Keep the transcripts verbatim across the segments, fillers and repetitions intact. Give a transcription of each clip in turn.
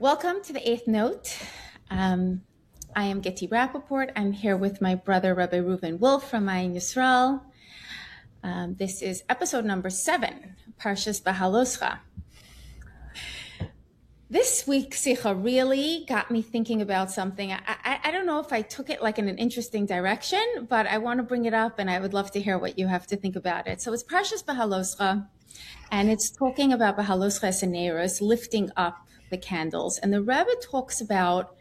Welcome to the Eighth Note. Um, I am Getty Rappaport. I'm here with my brother, Rabbi Reuven Wolf from Ma'ayin Yisrael. Um, this is episode number seven, Parshas Bahaloscha. This week's Sikha really got me thinking about something. I, I, I don't know if I took it like in an interesting direction, but I want to bring it up and I would love to hear what you have to think about it. So it's Parshas Bahaloscha, and it's talking about Bahaloscha Esaneros, lifting up the candles. And the Rebbe talks about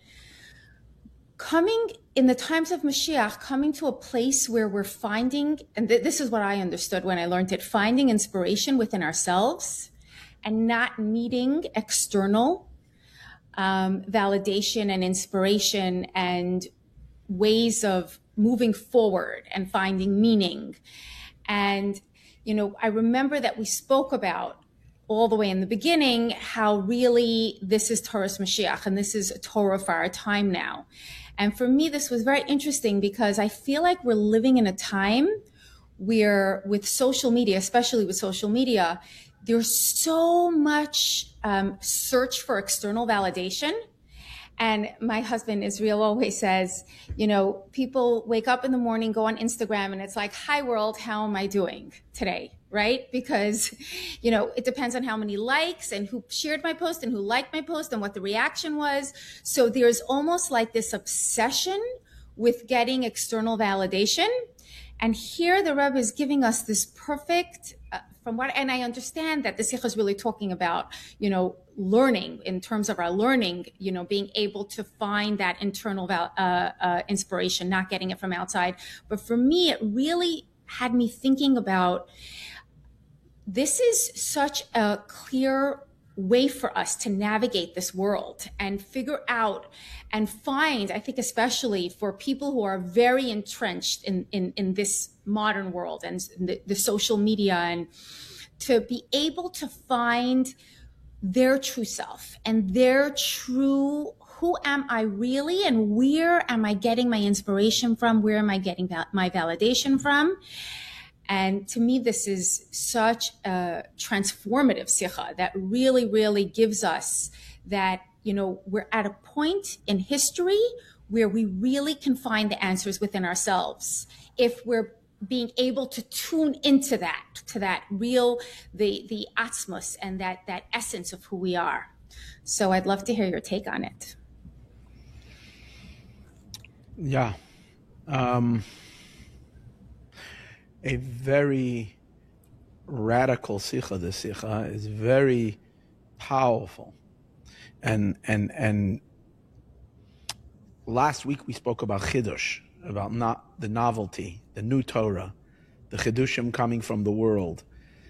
coming in the times of Mashiach, coming to a place where we're finding, and th- this is what I understood when I learned it, finding inspiration within ourselves and not needing external um, validation and inspiration and ways of moving forward and finding meaning. And, you know, I remember that we spoke about all the way in the beginning how really this is Torah's Mashiach and this is Torah for our time now. And for me, this was very interesting because I feel like we're living in a time where with social media, especially with social media, there's so much um, search for external validation. And my husband, Israel, always says, you know, people wake up in the morning, go on Instagram, and it's like, hi, world, how am I doing today? Right? Because, you know, it depends on how many likes and who shared my post and who liked my post and what the reaction was. So there's almost like this obsession with getting external validation. And here the Rebbe is giving us this perfect, uh, from what, and I understand that the Sikha is really talking about, you know, learning in terms of our learning, you know, being able to find that internal val, uh, uh, inspiration, not getting it from outside. But for me, it really had me thinking about, this is such a clear way for us to navigate this world and figure out and find, I think especially for people who are very entrenched in, in, in this modern world and the, the social media, and to be able to find their true self and their true, who am I really and where am I getting my inspiration from? Where am I getting val- my validation from? And to me, this is such a transformative sikha that really, really gives us that, you know, we're at a point in history where we really can find the answers within ourselves if we're being able to tune into that, to that real, the the atzmos and that that essence of who we are. So I'd love to hear your take on it. Yeah. Um... A very radical sikha. The sikha is very powerful, and and and last week we spoke about chidush, about not the novelty, the new Torah, the chidushim coming from the world.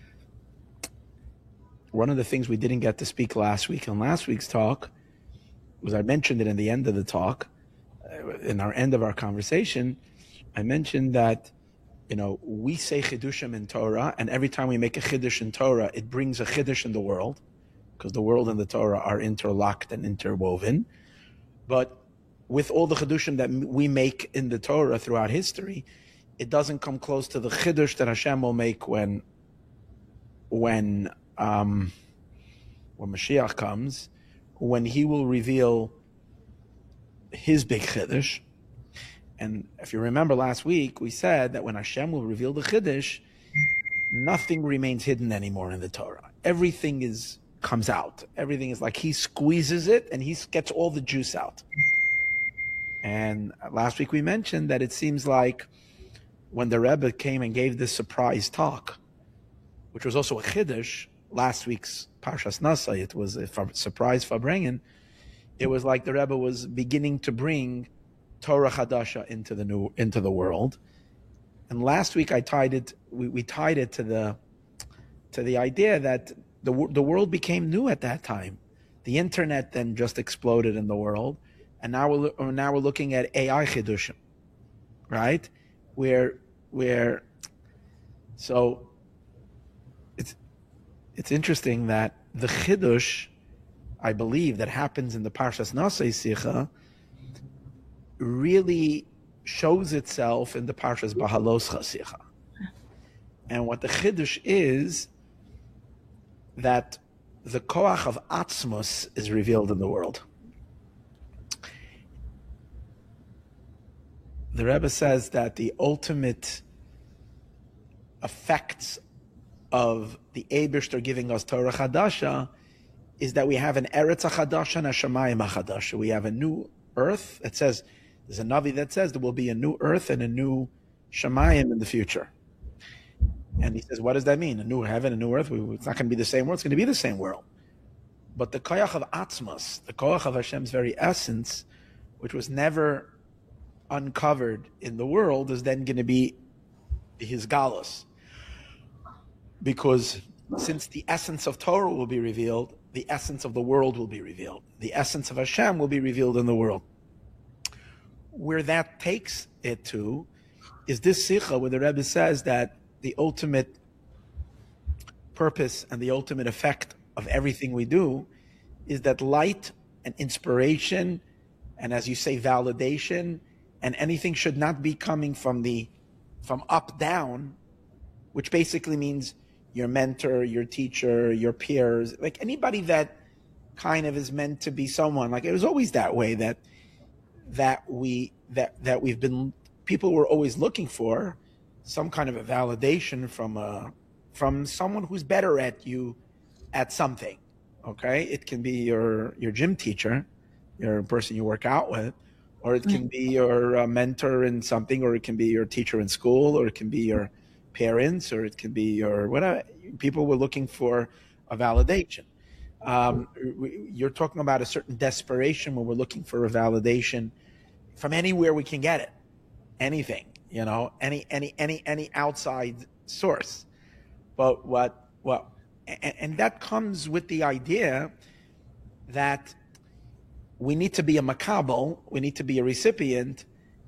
One of the things we didn't get to speak last week in last week's talk was, I mentioned it in the end of the talk, in our end of our conversation, I mentioned that, you know, we say chidushim in Torah, and every time we make a chiddush in Torah, it brings a chiddush in the world, because the world and the Torah are interlocked and interwoven. But with all the chiddushim that we make in the Torah throughout history, it doesn't come close to the chiddush that Hashem will make when, when, um, when Mashiach comes, when He will reveal His big chiddush. And if you remember last week, we said that when Hashem will reveal the Chiddush, nothing remains hidden anymore in the Torah. Everything is comes out. Everything is like He squeezes it and He gets all the juice out. And last week we mentioned that it seems like when the Rebbe came and gave this surprise talk, which was also a Chiddush, last week's Parshas Nasa, it was a surprise Farbrengen, it was like the Rebbe was beginning to bring Torah Chadasha into the new into the world. And last week I tied it we, we tied it to the to the idea that the the world became new at that time. The internet then just exploded in the world, and now we're now we're looking at A I chidushim, right? Where where so it's it's interesting that the chidush, I believe, that happens in the Parshas Nasei Sikha really shows itself in the Parshas Bahaloscha Sikha. And what the Chiddush is, that the koach of atzmos is revealed in the world. The Rebbe says that the ultimate effects of the Eibishter giving us Torah Chadasha is that we have an Eretz HaChadasha and a Shamayim HaChadasha. We have a new earth. It says, there's a Navi that says there will be a new earth and a new Shamayim in the future. And he says, what does that mean? A new heaven, a new earth? It's not going to be the same world. It's going to be the same world. But the koach of Atzmos, the koach of Hashem's very essence, which was never uncovered in the world, is then going to be his galus. Because since the essence of Torah will be revealed, the essence of the world will be revealed. The essence of Hashem will be revealed in the world. Where that takes it to is this sikha, where the Rebbe says that the ultimate purpose and the ultimate effect of everything we do is that light and inspiration, and as you say, validation, and anything should not be coming from the from up down, which basically means your mentor, your teacher, your peers, like anybody that kind of is meant to be someone. Like it was always that way, that that we that that we've been people were always looking for some kind of a validation from a from someone who's better at you at something. Okay, it can be your your gym teacher, your person you work out with, or it can be your uh, mentor in something, or it can be your teacher in school, or it can be your parents, or it can be your whatever. People were looking for a validation. Um, you're talking about a certain desperation when we're looking for a validation from anywhere we can get it, anything, you know, any any any any outside source. But what what and, and that comes with the idea that we need to be a makabel, we need to be a recipient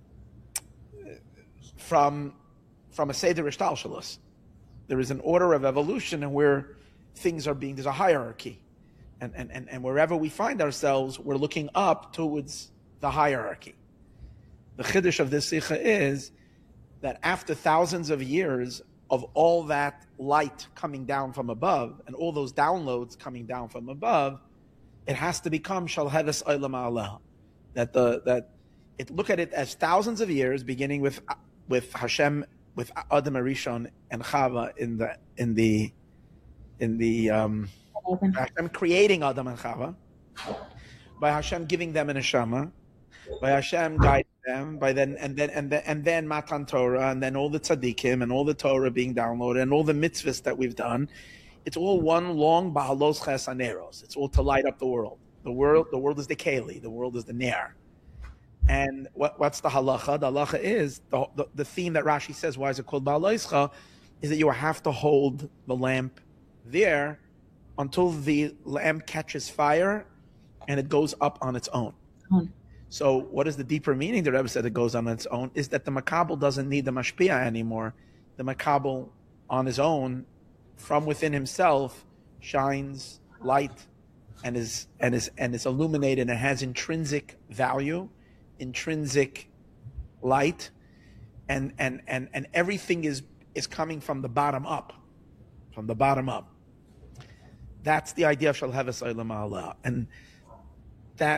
from from a seder ishtalshelus. There is an order of evolution, and where things are being, there's a hierarchy. And, and, and, and wherever we find ourselves, we're looking up towards the hierarchy. The chiddush of this sikha is that after thousands of years of all that light coming down from above, and all those downloads coming down from above, it has to become shalheves olam ha'ala. That the that it look at it as thousands of years, beginning with with Hashem, with Adam Arishon and Chava in the in the in the um, Hashem creating Adam and Chava, by Hashem giving them an neshama, by Hashem guiding them, by then and then and then and then Matan Torah, and then all the tzaddikim and all the Torah being downloaded, and all the mitzvahs that we've done. It's all one long bahalos chesaneros. It's all to light up the world. The world, the world is the keli. The world is the ner. And what, what's the halacha? The halacha is the, the the theme that Rashi says. Why is it called ba'aloischa? Is that you have to hold the lamp there until the lamp catches fire and it goes up on its own. Mm. So what is the deeper meaning? The Rebbe said it goes on its own is that the makabel doesn't need the mashpia anymore. The makabel on his own, from within himself, shines light and is and is and is illuminated and has intrinsic value, intrinsic light, and and and and everything is is coming from the bottom up, from the bottom up. That's the idea of shalheves olam ha'ala, and that,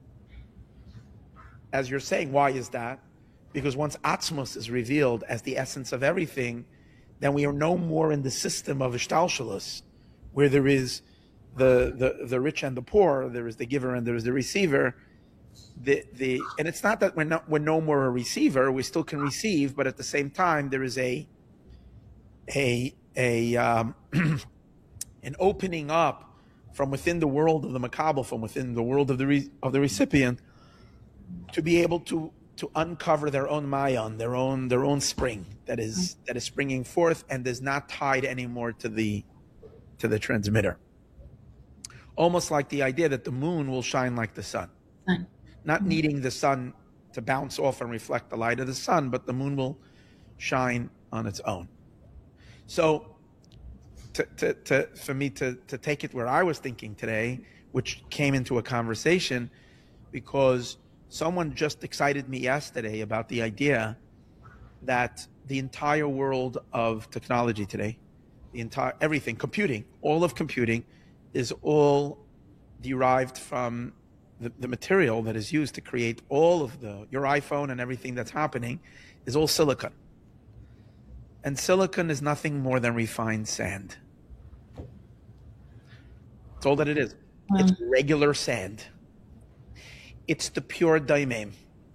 as you're saying, why is that? Because once Atzmos is revealed as the essence of everything, then we are no more in the system of ishtalshelus, where there is the, the the rich and the poor, there is the giver and there is the receiver. The the and it's not that we're not we're no more a receiver, we still can receive, but at the same time there is a a a um, an opening up from within the world of the makabel, from within the world of the re, of the recipient, to be able to to uncover their own mayan, their own their own spring that is that is springing forth and is not tied anymore to the to the transmitter. Almost like the idea that the moon will shine like the sun, sun. Not needing the sun to bounce off and reflect the light of the sun, but the moon will shine on its own. So, to, to, to, for me to, to take it where I was thinking today, which came into a conversation because someone just excited me yesterday about the idea that the entire world of technology today, the entire everything, computing, all of computing, is all derived from the, the material that is used to create all of the your iPhone and everything that's happening is all silicon. And silicon is nothing more than refined sand. That's all that it is. Wow. It's regular sand. It's the pure daimim.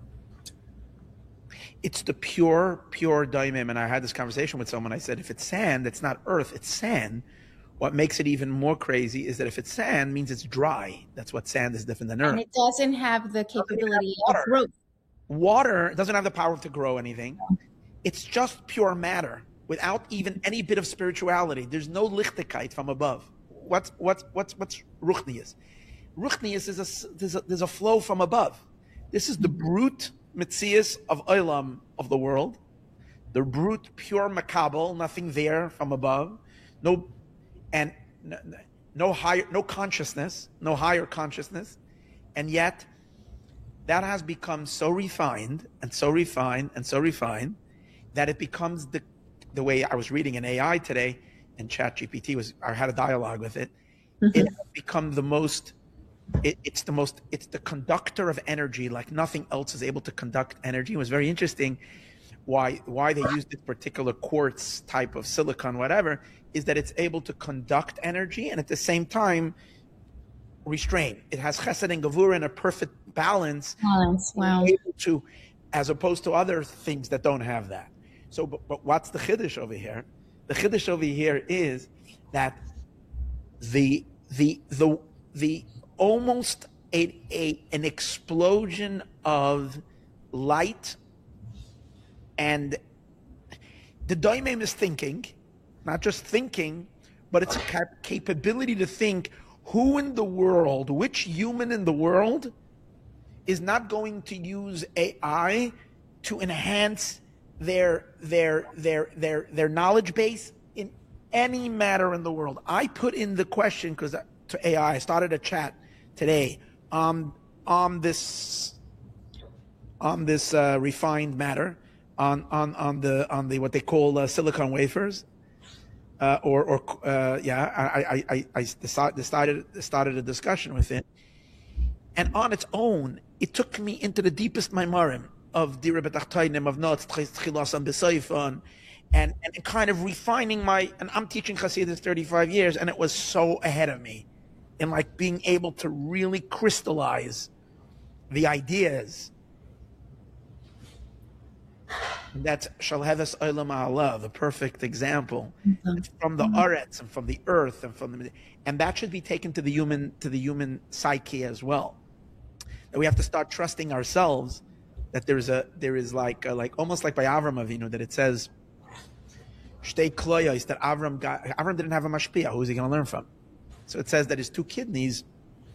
It's the pure, pure daimim. And I had this conversation with someone. I said, if it's sand, it's not earth, it's sand. What makes it even more crazy is that if it's sand, means it's dry. That's what sand is different than earth. And it doesn't have the capability of growth. Water doesn't have the power to grow anything. It's just pure matter without even any bit of spirituality. There's no lichtigkeit from above. What's what's what's what's ruchnius? Ruchnius is a there's a there's a flow from above. This is the brute mitzias of olam of the world, the brute pure makabel, nothing there from above, no, and no, no higher, no consciousness, no higher consciousness, and yet that has become so refined and so refined and so refined that it becomes the the way I was reading an A I today, and ChatGPT was I had a dialogue with it. Mm-hmm. It has become the most. It, it's the most, it's the conductor of energy like nothing else is able to conduct energy. It was very interesting why, why they use this particular quartz type of silicon, whatever, is that it's able to conduct energy and at the same time restrain. It has chesed and gevura in a perfect balance. Balance, wow. Able to, as opposed to other things that don't have that. So, but, but what's the chiddush over here? The chiddush over here is that the, the, the, the, almost a, a an explosion of light, and the daimim is thinking, not just thinking, but it's a cap- capability to think who in the world, which human in the world is not going to use A I to enhance their their their their their knowledge base in any matter in the world. I put in the question because to A I, I started a chat today on on this on this uh, refined matter on on on the on the what they call uh, silicon wafers uh, or or uh, yeah I I I decided started a discussion with it, and on its own it took me into the deepest maimarim of Dira B'Tachtainim of Notz Tchilas and B'Seifon, and and kind of refining my, and I'm teaching Hasidus thirty-five years, and it was so ahead of me in like being able to really crystallize the ideas. And that's Shalheves Olam Ha'ala, the perfect example. Mm-hmm. From the Aretz and from the earth and from the, and that should be taken to the human to the human psyche as well. That we have to start trusting ourselves. That there's a there is like a, like almost like by Avram Avinu that it says Shtei Kloyos, that Avram got Avram didn't have a mashpia. Who is he going to learn from? So it says that his two kidneys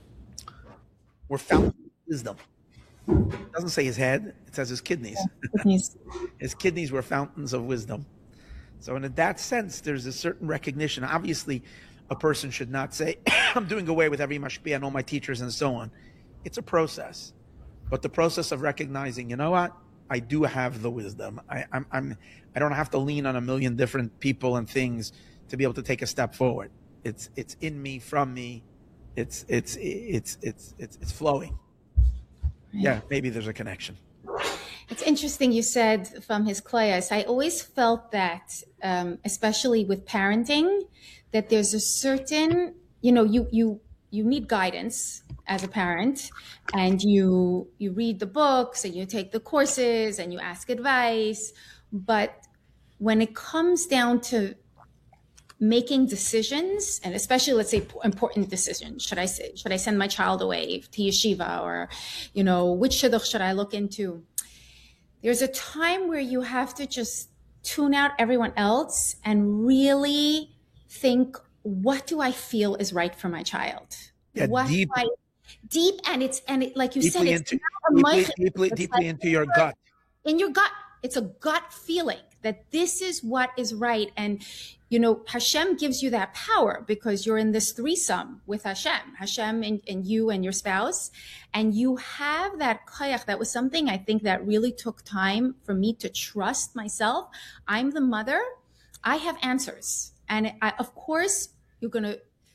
were fountains of wisdom. It doesn't say his head, it says his kidneys. Kidneys. His kidneys were fountains of wisdom. So in that sense, there's a certain recognition. Obviously, a person should not say, I'm doing away with every mashpia and all my teachers and so on. It's a process. But the process of recognizing, you know what? I do have the wisdom. I, I'm, I'm, I don't have to lean on a million different people and things to be able to take a step forward. It's it's in me, from me. It's it's it's it's it's it's flowing. Right. Yeah, maybe there's a connection. It's interesting you said from his class. I always felt that, um, especially with parenting, that there's a certain, you know, you you you need guidance as a parent, and you you read the books and you take the courses and you ask advice, but when it comes down to making decisions, and especially, let's say, important decisions. Should I say, should I send my child away to yeshiva, or, you know, which shidduch should I look into? There's a time where you have to just tune out everyone else and really think, what do I feel is right for my child? Yeah, what deep, I, deep, and it's and it, like you said, it's into, not a deeply, deeply, it's deeply like into your gut. In your gut, it's a gut feeling that this is what is right. And, you know, Hashem gives you that power because you're in this threesome with Hashem, Hashem and, and you and your spouse. And you have that koyach. That was something I think that really took time for me to trust myself. I'm the mother. I have answers. And I, of course, you're going to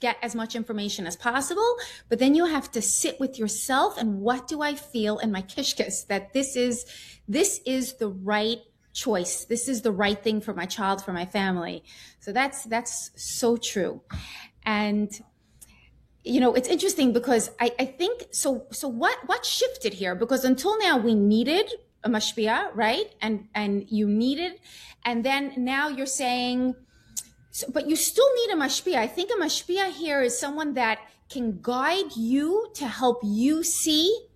get as much information as possible, but then you have to sit with yourself and what do I feel in my kishkis that this is, this is the right choice. This is the right thing for my child, for my family. So that's, that's so true. And, you know, it's interesting because I, I think, so, so what, what shifted here? Because until now we needed a mashpia, right? And, and you needed, and then now you're saying, so, but you still need a mashpia. I think a mashpia here is someone that can guide you to help you see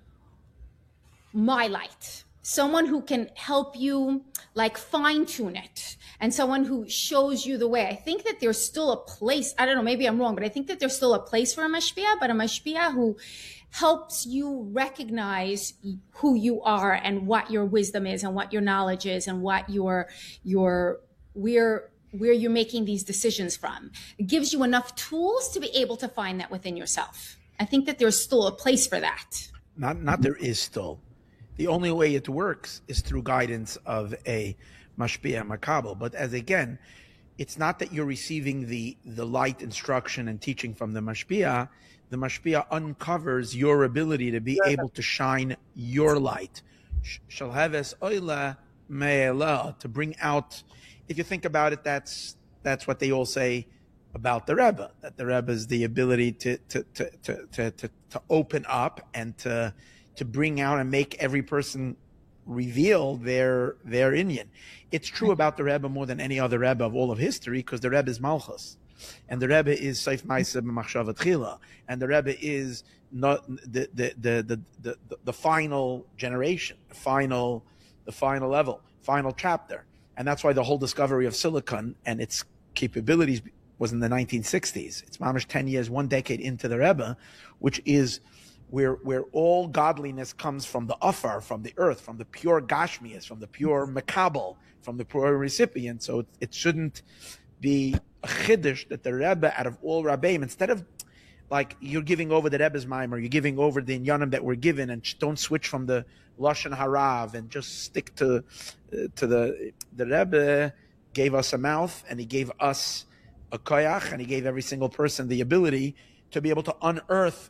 my light. Someone who can help you like fine tune it, and someone who shows you the way. I think that there's still a place, I don't know, maybe I'm wrong, but I think that there's still a place for a mashpia, but a mashpia who helps you recognize who you are and what your wisdom is and what your knowledge is and what your, your, where, where you're making these decisions from. It gives you enough tools to be able to find that within yourself. I think that there's still a place for that. Not, not there is still. The only way it works is through guidance of a mashpia makabel. But as again, it's not that you're receiving the, the light instruction and teaching from the mashpia. The mashpia uncovers your ability to be able to shine your light. Shalheves oila me'ela, to bring out. If you think about it, that's that's what they all say about the Rebbe. That the Rebbe is the ability to to to to to, to, to open up and to. to bring out and make every person reveal their their Inyan. It's true about the Rebbe more than any other Rebbe of all of history, because the Rebbe is Malchus, and the Rebbe is Seif Maaseh B'Machshava Tchila, and the Rebbe is not the the the the the, the, the final generation, the final the final level, final chapter, and that's why the whole discovery of silicon and its capabilities was in the nineteen sixties. It's mamish ten years, one decade into the Rebbe, which is where where all godliness comes from the afar, from the earth, from the pure gashmias, from the pure makabel, from the pure recipient. So it, it shouldn't be a chiddush that the Rebbe, out of all Rabbeim, instead of like you're giving over the Rebbe's mimer, you're giving over the inyanim that we're given, and don't switch from the lashon harav and just stick to uh, to the the Rebbe gave us a mouth, and he gave us a koyach, and he gave every single person the ability to be able to unearth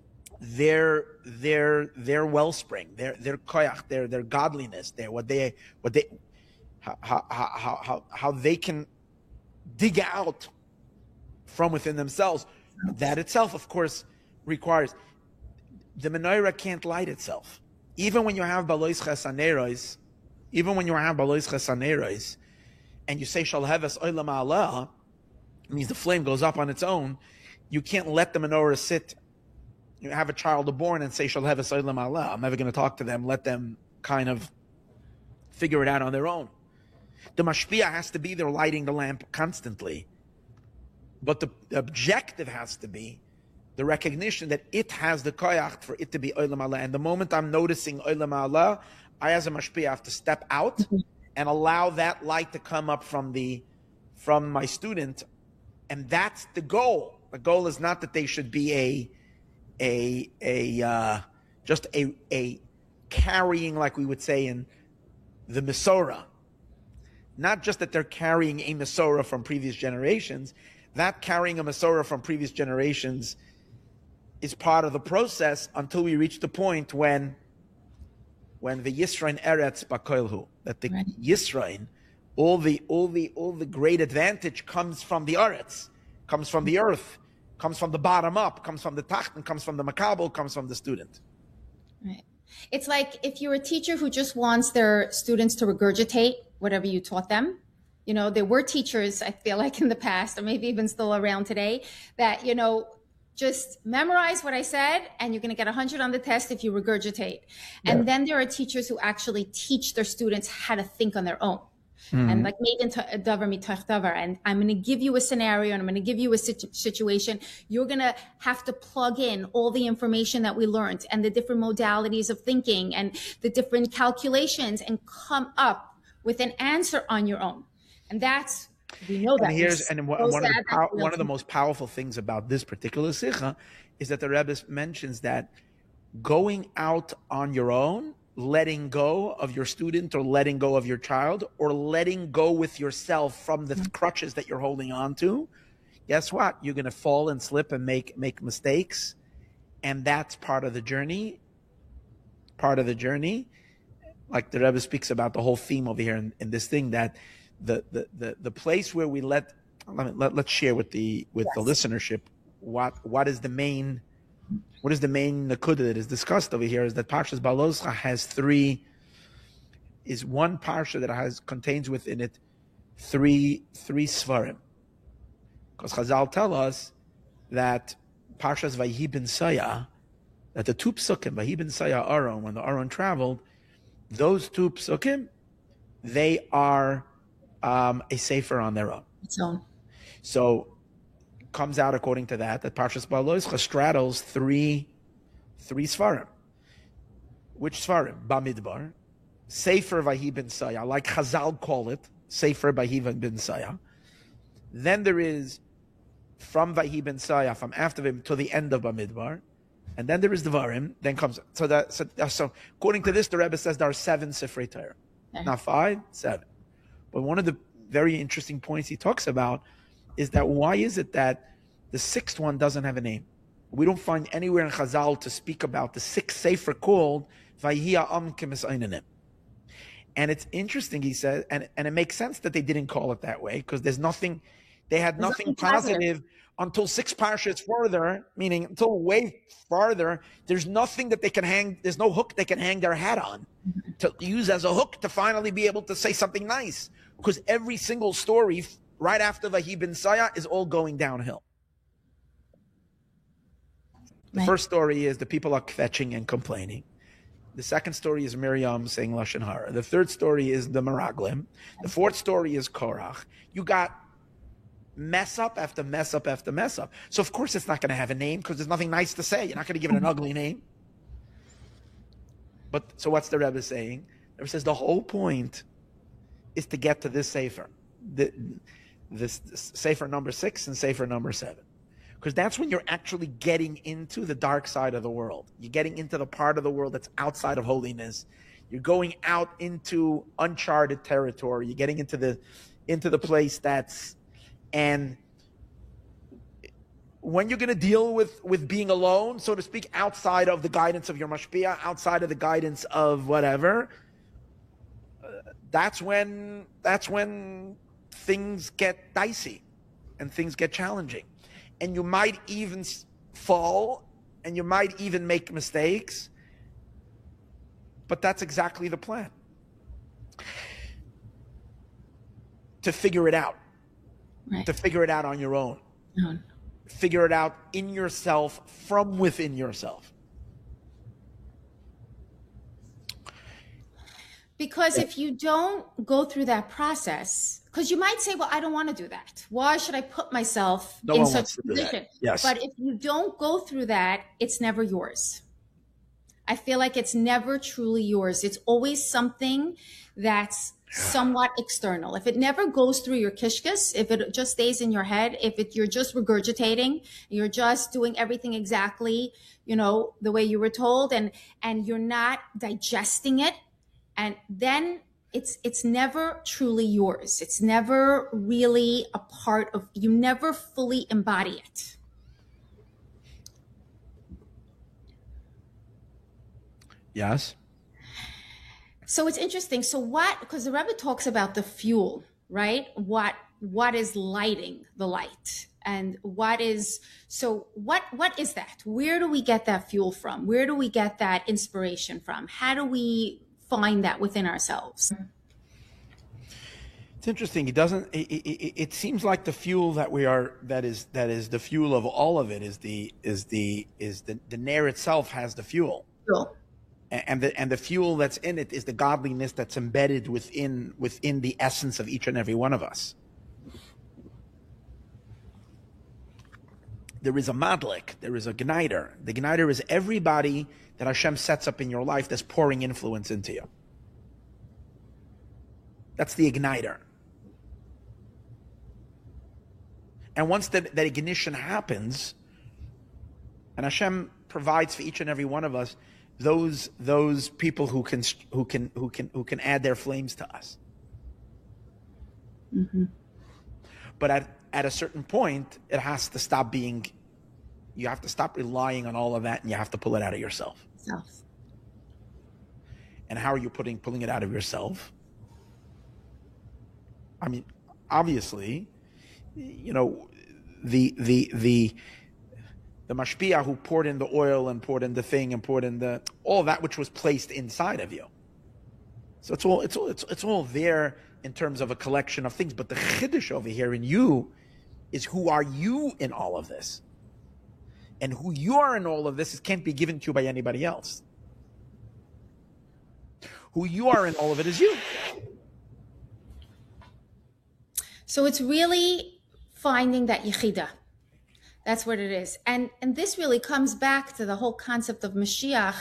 their their their wellspring, their their koyach, their their godliness, their what they what they how how how how, how they can dig out from within themselves. That itself, of course, requires the menorah can't light itself. Even when you have balois chesaneros, even when you have balois chesaneros, and you say shalheves olam Allah, it means the flame goes up on its own. You can't let the menorah sit. You have a child born and say shalheves olam Allah. I'm never going to talk to them. Let them kind of figure it out on their own. The mashpia has to be there lighting the lamp constantly. But the, the objective has to be the recognition that it has the koyach for it to be olam Allah. And the moment I'm noticing olam Allah, I as a mashpia have to step out mm-hmm. and allow that light to come up from the from my student. And that's the goal. The goal is not that they should be a a a uh, just a a carrying, like we would say in the Mesorah. Not just that they're carrying a Mesorah from previous generations. That carrying a Mesorah from previous generations is part of the process until we reach the point when when the Yisrain Eretz Bakoilhu, that the right. Yisrain, all the all the all the great advantage comes from the Eretz, comes from the earth, comes from the bottom up, comes from the Tachten, comes from the Makabel, comes from the student. Right. It's like if you're a teacher who just wants their students to regurgitate whatever you taught them. You know, there were teachers, I feel like in the past, or maybe even still around today, that, you know, just memorize what I said and you're going to get one hundred on the test if you regurgitate. Yeah. And then there are teachers who actually teach their students how to think on their own. Mm-hmm. And like made into a davar mitach davar. And I'm going to give you a scenario and I'm going to give you a situ- situation. You're going to have to plug in all the information that we learned and the different modalities of thinking and the different calculations and come up with an answer on your own. And that's, we know that. And here's, and one, one, of the, pow, one of the most powerful things about this particular sikha is that the Rebbe mentions that going out on your own, letting go of your student or letting go of your child or letting go with yourself from the crutches that you're holding on to guess what? You're going to fall and slip and make make mistakes, and that's part of the journey. Part of the journey, like the Rebbe speaks about the whole theme over here in, in this thing, that the the the, the place where we let, let, let let's share with the with yes. the listenership what what is the main what is the main nakuda that is discussed over here is that Parshas Baloscha has three is one parsha that has contains within it three three svarim, because Chazal tell us that Parshas Vayhi ben Saya, that the two psukim, Vayhi ben Saya Aaron, when the Aaron traveled, those two psukim, they are um, a sefer on their own. Its own. So comes out according to that that Parshas Baloscha straddles three three svarim. Which svarim? Bamidbar, Sefer Vayhi ben Saya, like Chazal call it, Sefer Vayhi ben Saya. Then there is from Vayhi ben Saya, from after him to the end of Bamidbar. And then there is Devarim, then comes, so that, so, so according to this, the Rebbe says there are seven Sifrei Torah. Okay. Not five, seven. But one of the very interesting points he talks about is that why is it that the sixth one doesn't have a name? We don't find anywhere in Chazal to speak about the sixth Sefer called Vayhi Ha'am Kemes Einanim. And it's interesting, he says, and, and it makes sense that they didn't call it that way, because there's nothing, they had there's nothing, nothing positive. positive until six parshas further, meaning until way farther, there's nothing that they can hang, there's no hook they can hang their hat on to use as a hook to finally be able to say something nice. Because every single story right after Vayhi ben Saya is all going downhill. The right. first story is the people are kvetching and complaining. The second story is Miriam saying Lashon Hara. The third story is the Meraglim. The fourth story is Korach. You got mess up after mess up after mess up. So of course it's not going to have a name, because there's nothing nice to say. You're not going to give it an ugly name. But so what's the Rebbe saying? The Rebbe says the whole point is to get to this Sefer, the, this, this Sefer number six and Sefer number seven. Because that's when you're actually getting into the dark side of the world. You're getting into the part of the world that's outside of holiness. You're going out into uncharted territory. You're getting into the into the place that's, and when you're going to deal with, with being alone, so to speak, outside of the guidance of your mashpia, outside of the guidance of whatever, uh, that's when that's when things get dicey and things get challenging. And you might even fall, and you might even make mistakes, but that's exactly the plan. To figure it out. Right. To figure it out on your own. No. Figure it out in yourself, from within yourself. Because if you don't go through that process, because you might say, well, I don't want to do that. Why should I put myself no in one such wants to a position? Do that. Yes. But if you don't go through that, it's never yours. I feel like it's never truly yours. It's always something that's somewhat external. If it never goes through your kishkas, if it just stays in your head, if it, you're just regurgitating, you're just doing everything exactly, you know, the way you were told, and, and you're not digesting it, and then it's, it's never truly yours. It's never really a part of, you never fully embody it. Yes. So it's interesting. So what, because the Rebbe talks about the fuel, right? What, what is lighting the light, and what is, so what, what is that? Where do we get that fuel from? Where do we get that inspiration from? How do we find that within ourselves? It's interesting. It doesn't, it, it, it seems like the fuel that we are, that is, that is the fuel of all of it is the, is the, is the, the Ner itself has the fuel. Fuel. And the and the fuel that's in it is the godliness that's embedded within within the essence of each and every one of us. There is a madlik, there is a gniter. The gniter is everybody that Hashem sets up in your life that's pouring influence into you. That's the igniter. And once that, that ignition happens, and Hashem provides for each and every one of us those those people who can who can who can who can add their flames to us. Mm-hmm. But at at a certain point, it has to stop being, you have to stop relying on all of that and you have to pull it out of yourself. Self. And how are you putting pulling it out of yourself? I mean, obviously, you know, the the the the mashpia who poured in the oil and poured in the thing and poured in the all that which was placed inside of you. So it's all it's all it's it's all there in terms of a collection of things. But the chiddush over here in you is who are you in all of this, and who you are in all of this is can't be given to you by anybody else. Who you are in all of it is you. So it's really finding that yichida. That's what it is. And and this really comes back to the whole concept of Mashiach,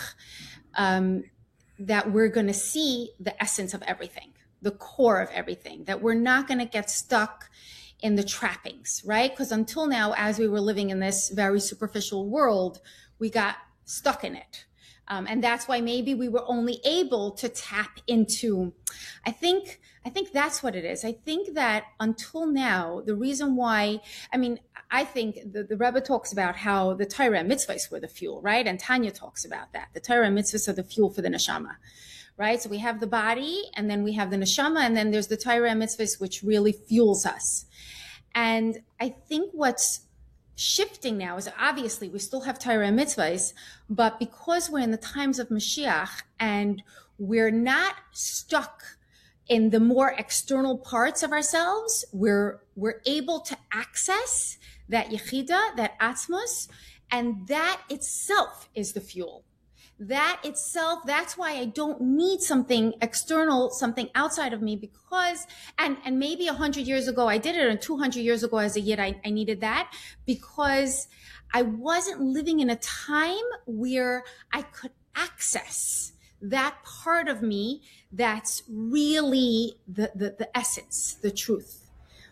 um, that we're going to see the essence of everything, the core of everything, that we're not going to get stuck in the trappings, right? Because until now, as we were living in this very superficial world, we got stuck in it. Um, and that's why maybe we were only able to tap into, I think, I think that's what it is. I think that until now, the reason why, I mean, I think the, the Rebbe talks about how the Torah and mitzvahs were the fuel, right? And Tanya talks about that. The Torah and mitzvahs are the fuel for the neshama, right? So we have the body and then we have the neshama and then there's the Torah and mitzvahs, which really fuels us. And I think what's shifting now is obviously we still have Torah and mitzvahs, but because we're in the times of Mashiach and we're not stuck in the more external parts of ourselves, we're we're able to access that yechida, that atzmos, and that itself is the fuel. That itself, that's why I don't need something external, something outside of me, because, and, and maybe a hundred years ago I did it, and two hundred years ago as a yid, I, I needed that because I wasn't living in a time where I could access that part of me that's really the, the, the essence, the truth.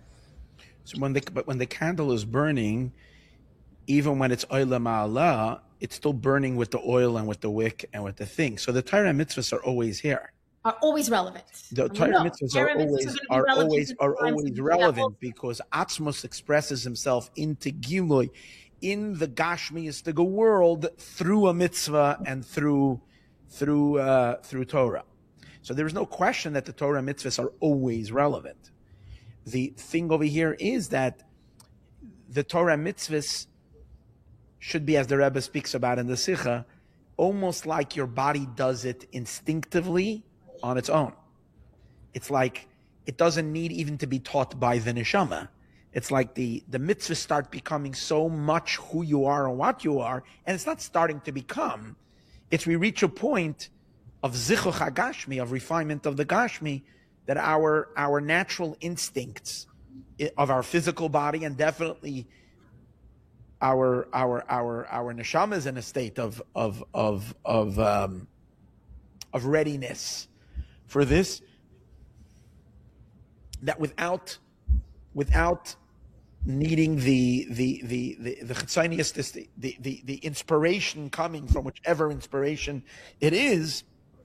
So when the, but when the candle is burning, even when it's oila ma'ala, it's still burning with the oil and with the wick and with the thing. So the Torah mitzvahs are always here. Are always relevant. The Torah mitzvahs are always are always are always relevant because Atzmos expresses himself into Gilui, in the Gashmiistic world through a mitzvah and through through uh, through Torah. So there is no question that the Torah mitzvahs are always relevant. The thing over here is that the Torah mitzvahs should be, as the Rebbe speaks about in the Sikha, almost like your body does it instinctively on its own. It's like it doesn't need even to be taught by the neshama. It's like the, the mitzvahs start becoming so much who you are and what you are, and it's not starting to become. It's we reach a point of zichuch hagashmi, of refinement of the gashmi, that our our natural instincts of our physical body and definitely our our our our neshama is in a state of of of of um, of readiness for this. That without without needing the the the the the chitzonius, the, the the the inspiration coming from whichever inspiration it is,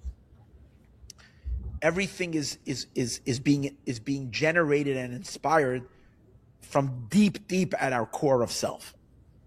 everything is is is is being is being generated and inspired from deep deep at our core of self.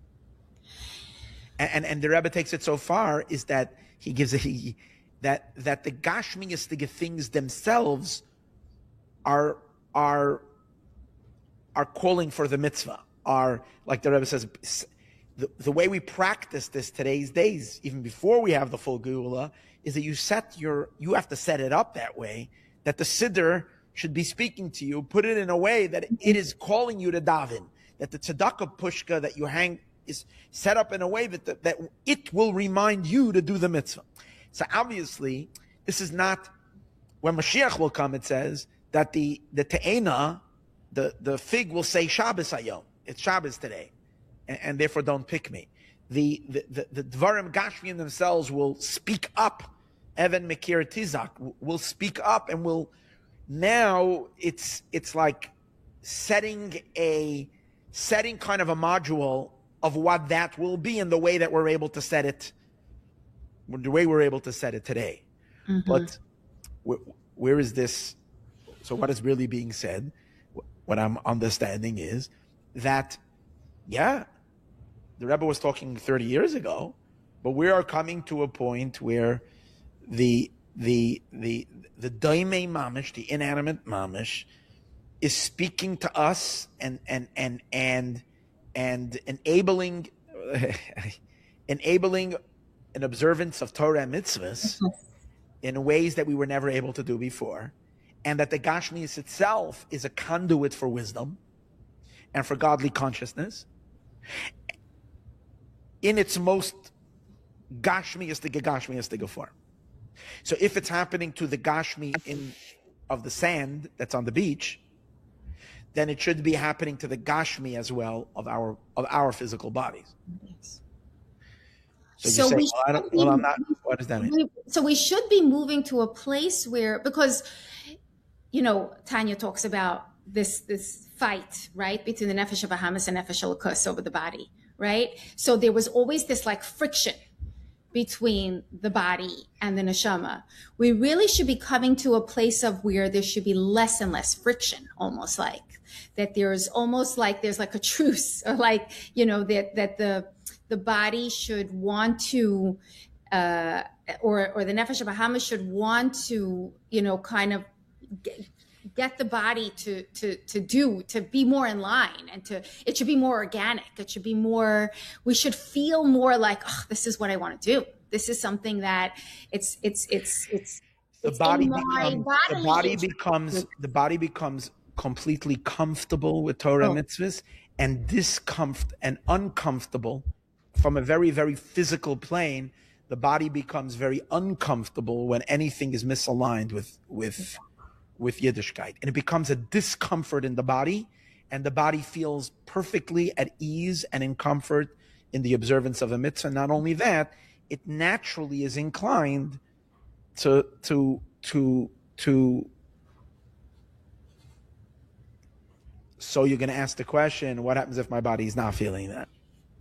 And and, and the Rebbe takes it so far is that he gives a he, that that the gashmiistic things themselves are are are calling for the mitzvah, are, like the Rebbe says, the, the way we practice this today's days, even before we have the full geula, is that you set your, you have to set it up that way, that the siddur should be speaking to you, put it in a way that it is calling you to daven, that the tzedakah pushka that you hang is set up in a way that, the, that it will remind you to do the mitzvah. So obviously, this is not, when Mashiach will come, it says, that the, the te'ena, The, the fig will say Shabbos Hayom. It's Shabbos today, and, and therefore don't pick me. The the the, the Dvarim Gashmiim themselves will speak up. Evan Mekir Tizak will speak up, and will now it's it's like setting a setting kind of a module of what that will be in the way that we're able to set it, the way we're able to set it today. Mm-hmm. But where, where is this? So what is really being said? What I'm understanding is that, yeah, the Rebbe was talking thirty years ago, but we are coming to a point where the the the the daimei mamish, the inanimate mamish, is speaking to us and and and and and enabling enabling an observance of Torah and mitzvahs in ways that we were never able to do before, and that the Gashmius itself is a conduit for wisdom and for godly consciousness in its most Gashmiistic, Gashmiistic form. So if it's happening to the Gashmi in of the sand that's on the beach, then it should be happening to the Gashmi as well of our of our physical bodies. Yes. So, so you say, well, I don't, well, I'm not, what does that mean? So we should be moving to a place where, because, you know, Tanya talks about this this fight, right, between the Nefesh HaBahamis and Nefesh HaLekus over the body, right? So there was always this like friction between the body and the neshama. We really should be coming to a place of where there should be less and less friction, almost like that there's almost like there's like a truce, or like, you know, that that the the body should want to uh or or the Nefesh HaBahamis should want to, you know, kind of get, get the body to to to do to be more in line, and to it should be more organic. It should be more, we should feel more like, oh, this is what I want to do. This is something that it's it's it's it's the it's body in becomes my the body becomes the body becomes completely comfortable with Torah Oh. mitzvahs, and discomfort and uncomfortable from a very, very physical plane. The body becomes very uncomfortable when anything is misaligned with with with Yiddishkeit, and it becomes a discomfort in the body, and the body feels perfectly at ease and in comfort in the observance of a mitzvah. Not only that, it naturally is inclined to to to to. So you're going to ask the question: what happens if my body is not feeling that?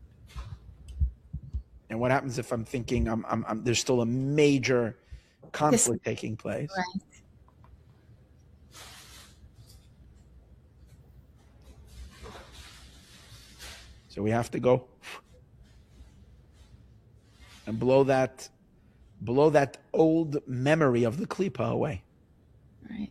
And what happens if I'm thinking I'm, I'm, I'm there's still a major conflict this, taking place? Right. So we have to go and blow that, blow that old memory of the klipa away. Right.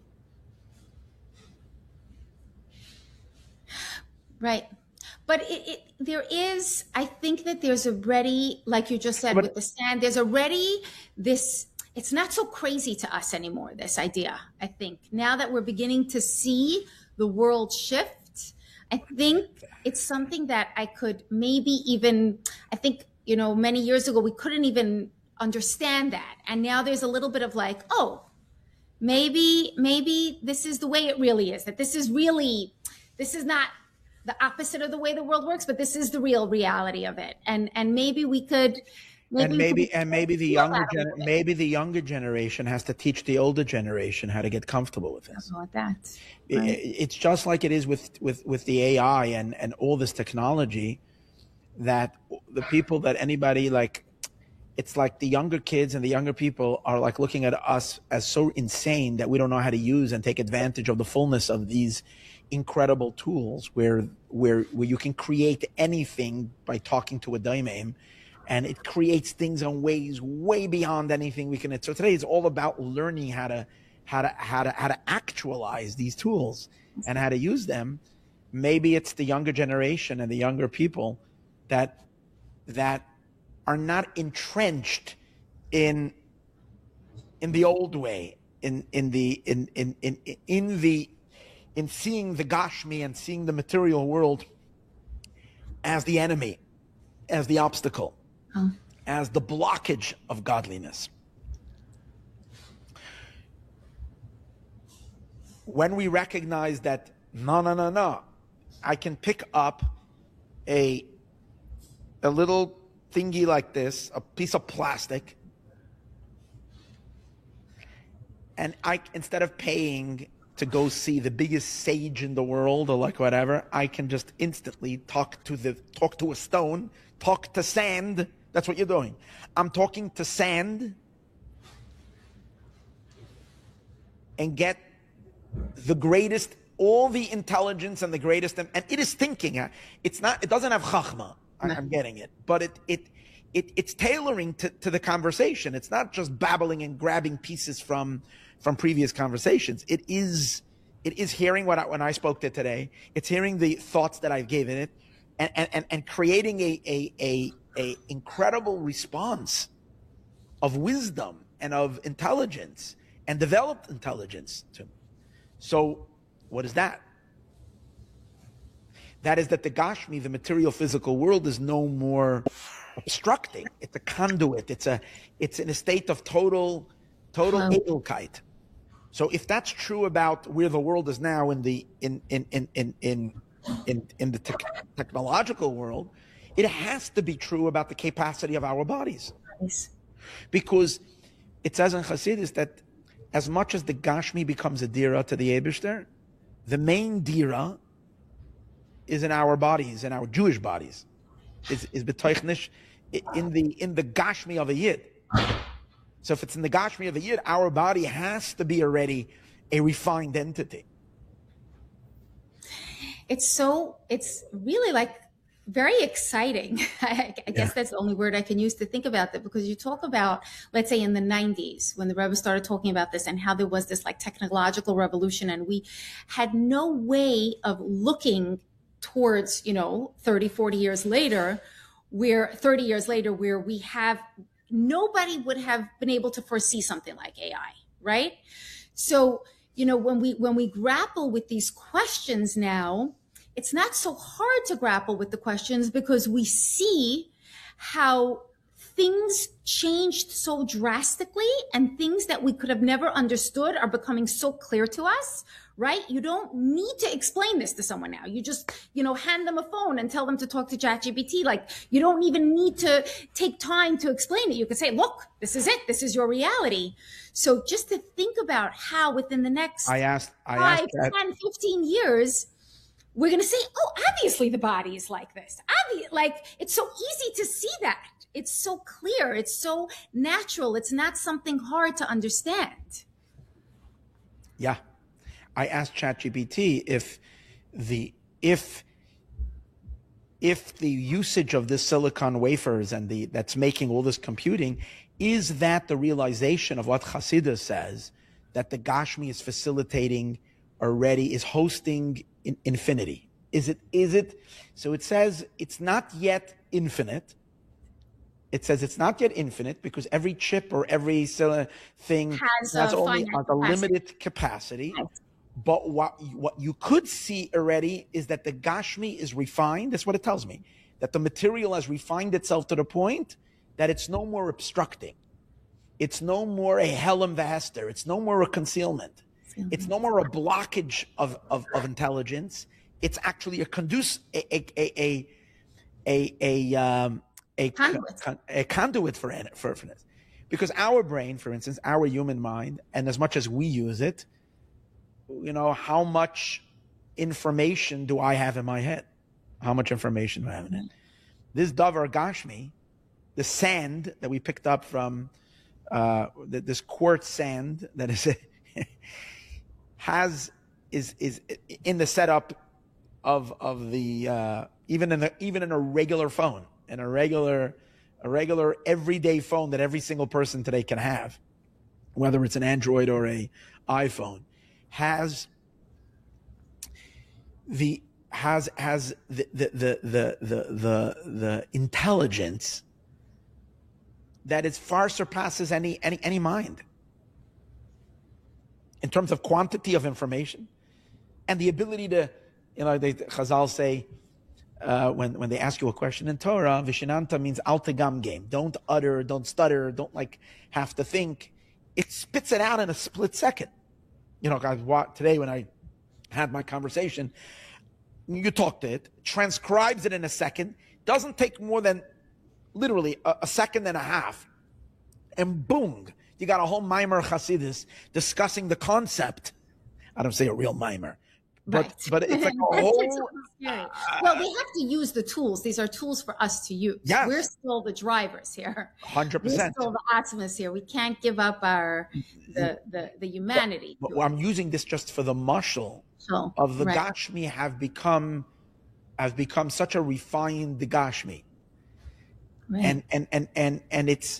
Right. But it, it, there is, I think that there's already, like you just said, but, with the sand, there's already this, it's not so crazy to us anymore, this idea, I think. Now that we're beginning to see the world shift, I think it's something that I could maybe even, I think, you know, many years ago, we couldn't even understand that. And now there's a little bit of like, oh, maybe, maybe this is the way it really is, that this is really, this is not the opposite of the way the world works, but this is the real reality of it. And and maybe we could, maybe and maybe we could and maybe the younger gen- maybe the younger generation has to teach the older generation how to get comfortable with this. About that, right. it, it's just like it is with with with the A I and and all this technology, that the people that anybody like, it's like the younger kids and the younger people are like looking at us as so insane that we don't know how to use and take advantage of the fullness of these incredible tools where where where you can create anything by talking to a daimim, and it creates things in ways way beyond anything we can. So today is all about learning how to how to how to how to actualize these tools and how to use them. Maybe it's the younger generation and the younger people that that are not entrenched in in the old way, in in the in in in in the in seeing the Gashmi and seeing the material world as the enemy, as the obstacle, oh. as the blockage of godliness. When we recognize that, no, no, no, no, I can pick up a, a little thingy like this, a piece of plastic, and I, instead of paying to go see the biggest sage in the world or like whatever, I can just instantly talk to the talk to a stone, talk to sand. That's what you're doing. I'm talking to sand and get the greatest all the intelligence and the greatest, and it is thinking. It's not, it doesn't have chachma. I'm getting it, but it, it, it, it's tailoring to, to the conversation. It's not just babbling and grabbing pieces from, from previous conversations. It is, it is hearing what I, when I spoke to today. It's hearing the thoughts that I've given it, and, and, and creating a, a, a, a incredible response of wisdom and of intelligence and developed intelligence to me. So what is that? That is that the Gashmi, the material physical world, is no more obstructing. It's a conduit. It's a, it's in a state of total, total edelkeit. So if that's true about where the world is now in the, in, in, in, in, in, in, in the te technological world, it has to be true about the capacity of our bodies. Nice. Because it says in Chassidus that as much as the Gashmi becomes a dira to the Eibishter, the main dira is in our bodies, in our Jewish bodies, is is betoichnish in the in the Gashmi of a Yid. So if it's in the Gashmi of a Yid, our body has to be already a refined entity. It's so, it's really like very exciting. I, I guess yeah. that's the only word I can use to think about that, because you talk about, let's say in the nineties, when the Rebbe started talking about this and how there was this like technological revolution, and we had no way of looking towards, you know, thirty, forty years later, where thirty years later, where we have, nobody would have been able to foresee something like A I, right? So, you know, when we, when we grapple with these questions now, it's not so hard to grapple with the questions because we see how things changed so drastically, and things that we could have never understood are becoming so clear to us, right? You don't need to explain this to someone now. You just, you know, hand them a phone and tell them to talk to ChatGPT. Like, you don't even need to take time to explain it. You can say, look, this is it. This is your reality. So just to think about how within the next I asked, I five, asked ten, fifteen years, we're going to say, oh, obviously the body is like this. Obvi- like, it's so easy to see that. It's so clear. It's so natural. It's not something hard to understand. Yeah. I asked ChatGPT if the, if, if the usage of this silicon wafers and the, that's making all this computing, is that the realization of what Chassidus says, that the Gashmi is facilitating already, is hosting in infinity? Is it, is it, so it says it's not yet infinite. It says it's not yet infinite because every chip or every thing has, has only has a limited capacity. Right. But what, what you could see already is that the Gashmi is refined. That's what it tells me. That the material has refined itself to the point that it's no more obstructing. It's no more a helem v'hester. It's no more a concealment. Mm-hmm. It's no more a blockage of, of, of intelligence. It's actually a conduce, a, a, a, a, a, um, a conduit, con, a conduit for, for, for this. Because our brain, for instance, our human mind, and as much as we use it, you know, how much information do I have in my head? How much information do I have in it? This Davar Gashmi, the sand that we picked up from uh, this quartz sand that is has is is in the setup of of the uh, even in the even in a regular phone, in a regular a regular everyday phone that every single person today can have, whether it's an Android or a iPhone, has the has has the the the the the, the, the intelligence that is far surpasses any any any mind in terms of quantity of information and the ability to, you know, they Chazal say uh, when when they ask you a question in Torah, Vishinanta means al tegam game. Don't utter, don't stutter, don't like have to think. It spits it out in a split second. You know, guys, today when I had my conversation, you talk to it, transcribes it in a second, doesn't take more than literally a, a second and a half, and boom, you got a whole Maimer Chassidus discussing the concept. I don't say a real Maimer, but Right. but it's like a That's whole. what's so scary. Well, we have to use the tools. These are tools for us to use. Yes. We're still the drivers here. Hundred We're percent. still the Atmas here. We can't give up our the the, the humanity. But, to but it. I'm using this just for the mashal So, of the right. Gashmi have become have become such a refined Gashmi. Right. And, and and and and it's,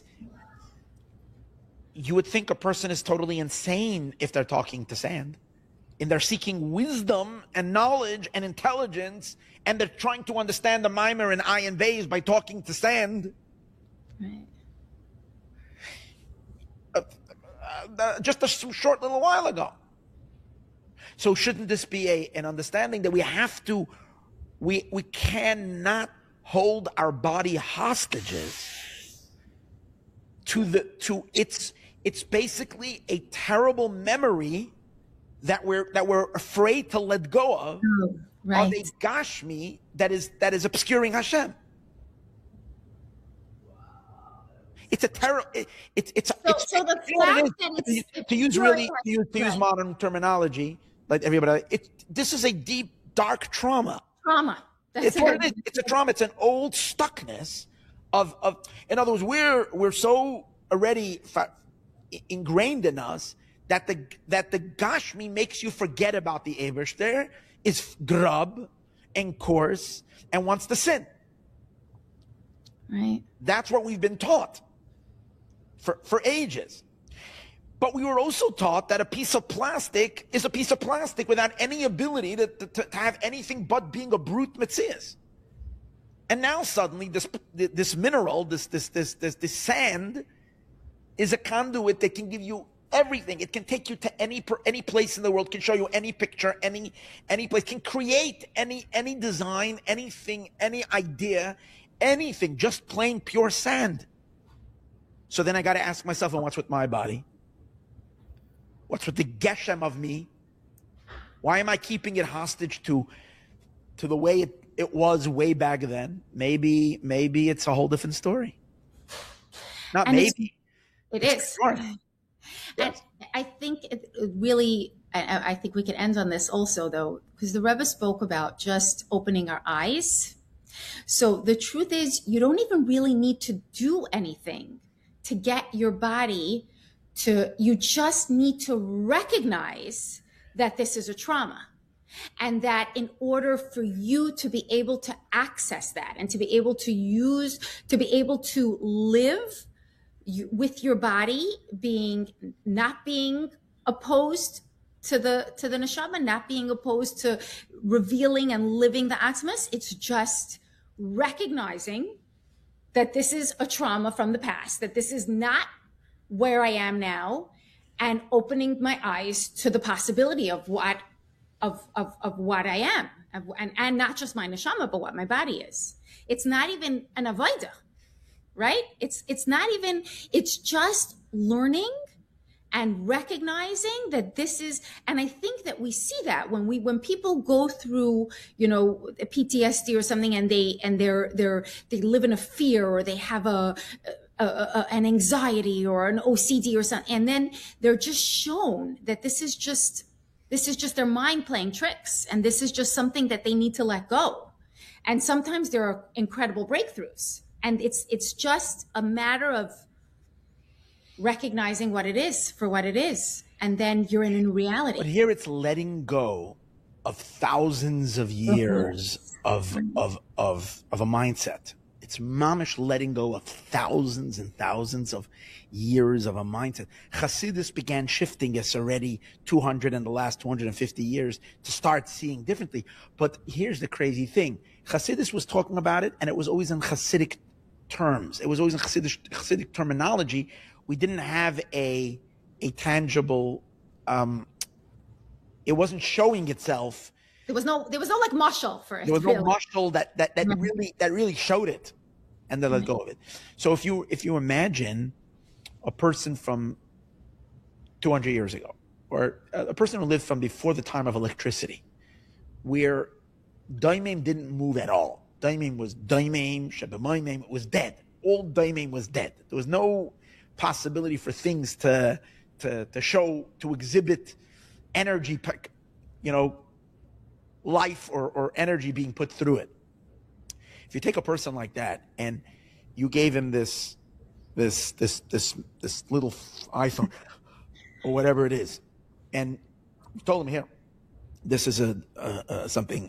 you would think a person is totally insane if they're talking to sand, and they're seeking wisdom and knowledge and intelligence, and they're trying to understand the mimer and ayin bays by talking to sand. Right. Uh, uh, just a short little while ago. So shouldn't this be a an understanding that we have to, we we cannot hold our body hostages to the to its it's basically a terrible memory that we're that we're afraid to let go of, Oh, right. of a Gashmi that is that is obscuring Hashem. It's a terrible. It, it, it's So, it's so the you know what it fact is? that it's, to, it's to use pure really to use, to use right. modern terminology, like everybody. It this is a deep dark trauma. trauma. That's It's what it is. It's a trauma. It's an old stuckness of of. In other words, we're we're so already fa- ingrained in us that the that the Gashmi makes you forget about the Ebershter, is grub and coarse and wants to sin. Right. That's what we've been taught for for ages. But we were also taught that a piece of plastic is a piece of plastic without any ability to, to, to have anything but being a brute metzias. And now suddenly this this mineral, this this this this this sand, is a conduit that can give you everything. It can take you to any any place in the world, can show you any picture, any any place, can create any any design, anything, any idea, anything, just plain pure sand. So then I got to ask myself, and what's with my body? What's with the geshem of me? Why am I keeping it hostage to to the way it, it was way back then? Maybe maybe it's a whole different story. Not And maybe. It It's is. sure. And Yes. I think it it really, I, I think we could end on this also, though, because the Rebbe spoke about just opening our eyes. So the truth is, you don't even really need to do anything to get your body to, you just need to recognize that this is a trauma. And that in order for you to be able to access that and to be able to use, to be able to live you, with your body being, not being opposed to the, to the neshama, not being opposed to revealing and living the atmas, it's just recognizing that this is a trauma from the past, that this is not where I am now, and opening my eyes to the possibility of what of of, of what I am, and, and not just my neshama, but what my body is. It's not even an avodah, right? It's it's not even, it's just learning and recognizing that this is, and I think that we see that when we, when people go through, you know, P T S D or something, and they, and they're, they're, they live in a fear, or they have a, a, a an anxiety or an O C D or something. And then they're just shown that this is just, this is just their mind playing tricks. And this is just something that they need to let go. And sometimes there are incredible breakthroughs, and it's, it's just a matter of recognizing what it is for what it is, and then you're in a new reality. But here it's letting go of thousands of years of of of of a mindset. It's mamish letting go of thousands and thousands of years of a mindset. Chassidus began shifting us already two hundred in the last two hundred fifty years to start seeing differently. But here's the crazy thing. Chassidus was talking about it, and it was always in Chassidic terms. It was always in Chassidic, Chassidic terminology. We didn't have a a tangible. Um, it wasn't showing itself. There was no, there was no like mashal for it. There was really. no muscle that that that Right. really that really showed it, and then let Right. go of it. So if you if you imagine a person from two hundred years ago, or a person who lived from before the time of electricity, where daimim didn't move at all. Daimim was daimim, shebemayim. It was dead. All daimim was dead. There was no possibility for things to to to show, to exhibit energy, you know, life or, or energy being put through it. If you take a person like that and you gave him this, this, this, this, this little iPhone or whatever it is, and you told him, here, this is a, a, a something,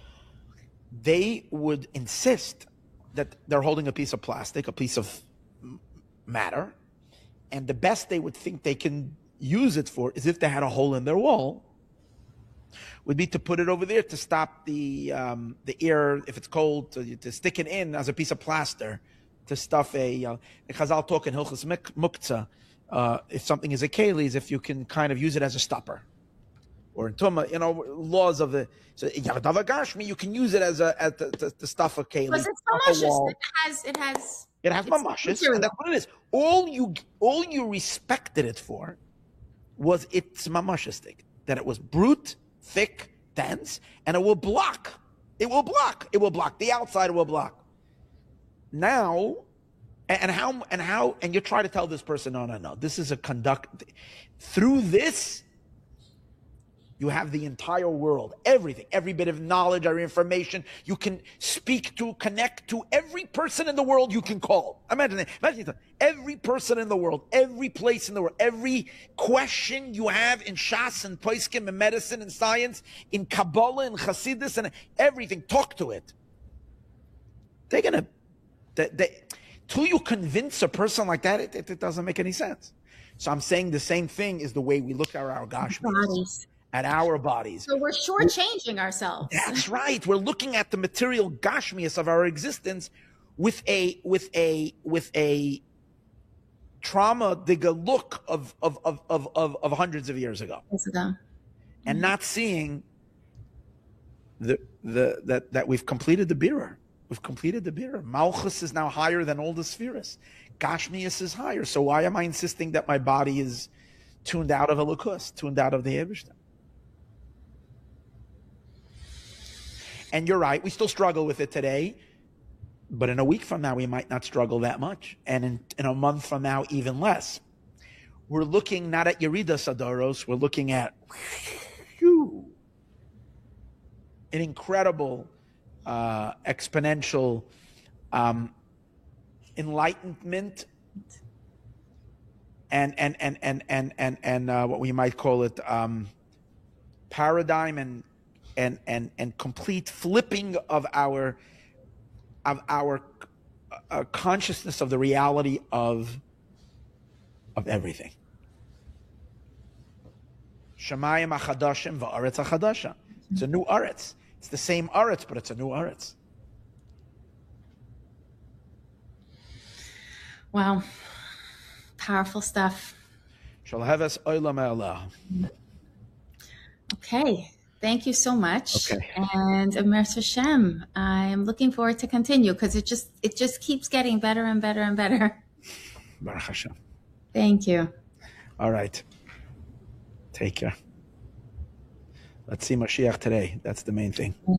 they would insist that they're holding a piece of plastic, a piece of matter, and the best they would think they can use it for is if they had a hole in their wall, would be to put it over there to stop the um, the air, if it's cold, to, to stick it in as a piece of plaster, to stuff a, uh, the Chazal talk in Hilchos Muktzah, uh, if something is a kelis, if you can kind of use it as a stopper. Or in Tumah, you know, laws of the, so Yardava Gashmi, you can use it as a, as to, to, to stuff a keli. Because it's mamashis. It has, it has. It has mamashis, and that's what it is. All you, all you respected it for was its mamashistic, that it was brute, thick, dense, and it will block. It will block. It will block. The outside will block. Now, and how, and how, and you try to tell this person, no, no, no, this is a conduct. Through this, you have the entire world, everything, every bit of knowledge, every information. You can speak to, connect to every person in the world you can call. Imagine that. Imagine that. Every person in the world, every place in the world, every question you have in Shas and Poskim and medicine and science, in Kabbalah and Chassidus and everything, talk to it. They're gonna, they, they, till you convince a person like that, it, it, it doesn't make any sense. So I'm saying the same thing is the way we look at our Gashmis. At our bodies. So we're shortchanging ourselves. That's right. We're looking at the material gashmias of our existence with a with a with a trauma digga look of of of of of, of hundreds of years ago. Years ago. And mm-hmm. not seeing the the that that we've completed the bira. We've completed the bira. Malchus is now higher than all the spheres. Gashmias is higher. So why am I insisting that my body is tuned out of a lukus, tuned out of the Eibishter? And you're right, we still struggle with it today, but in a week from now, we might not struggle that much. And in, in a month from now, even less. We're looking not at Yerida Sadoros, we're looking at whew, an incredible, uh, exponential um, enlightenment and, and, and, and, and, and, and uh, what we might call it, um, paradigm and And, and and complete flipping of our of our uh, consciousness of the reality of of everything. Shamayim achadashim va'aretz achadasha. It's a new aretz. It's the same aretz, but it's a new aretz. Wow, powerful stuff. Shalheves olam elah. Okay. Thank you so much. Okay. And Amir Hashem, I'm looking forward to continue because it just it just keeps getting better and better and better. Baruch Hashem. Thank you. All right. Take care. Let's see Mashiach today. That's the main thing.